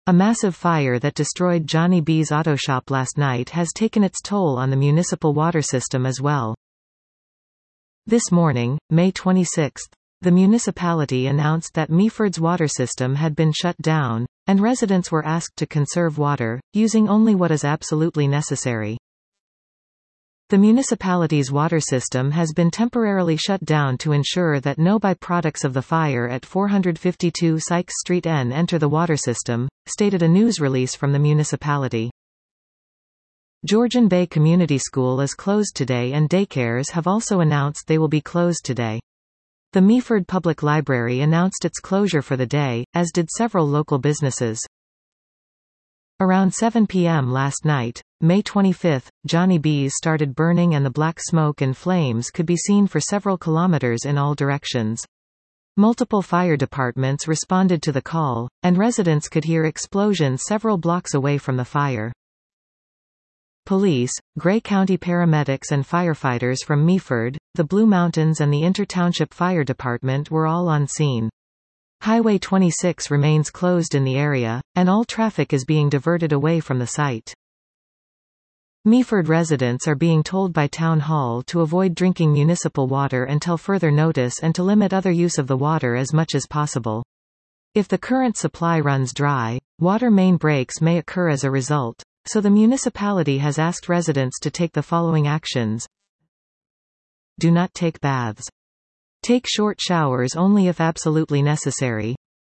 A massive fire that destroyed Johnny B's auto shop last night has taken its toll on the municipal water system as well. This morning, May 26, the municipality announced that Meaford's water system had been shut down, and residents were asked to conserve water, using only what is absolutely necessary. The municipality's water system has been temporarily shut down to ensure that no byproducts of the fire at 452 Sykes Street N enter the water system, stated a news release from the municipality. Georgian Bay Community School is closed today and daycares have also announced they will be closed today. The Meaford Public Library announced its closure for the day, as did several local businesses. Around 7 p.m. last night, May 25, Johnny B's started burning and the black smoke and flames could be seen for several kilometers in all directions. Multiple fire departments responded to the call, and residents could hear explosions several blocks away from the fire. Police, Grey County paramedics and firefighters from Meaford, the Blue Mountains and the Inter-Township Fire Department were all on scene. Highway 26 remains closed in the area, and all traffic is being diverted away from the site. Meaford residents are being told by Town Hall to avoid drinking municipal water until further notice and to limit other use of the water as much as possible. If the current supply runs dry, water main breaks may occur as a result, so the municipality has asked residents to take the following actions. Do not take baths. Take short showers only if absolutely necessary.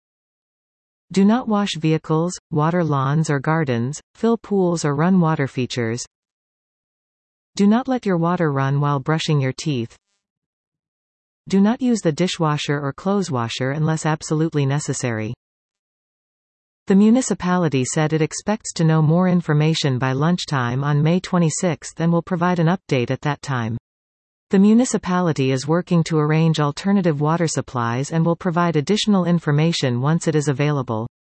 Do not wash vehicles, water lawns or gardens, fill pools or run water features. Do not let your water run while brushing your teeth. Do not use the dishwasher or clothes washer unless absolutely necessary. The municipality said it expects to know more information by lunchtime on May 26 and will provide an update at that time. The municipality is working to arrange alternative water supplies and will provide additional information once it is available.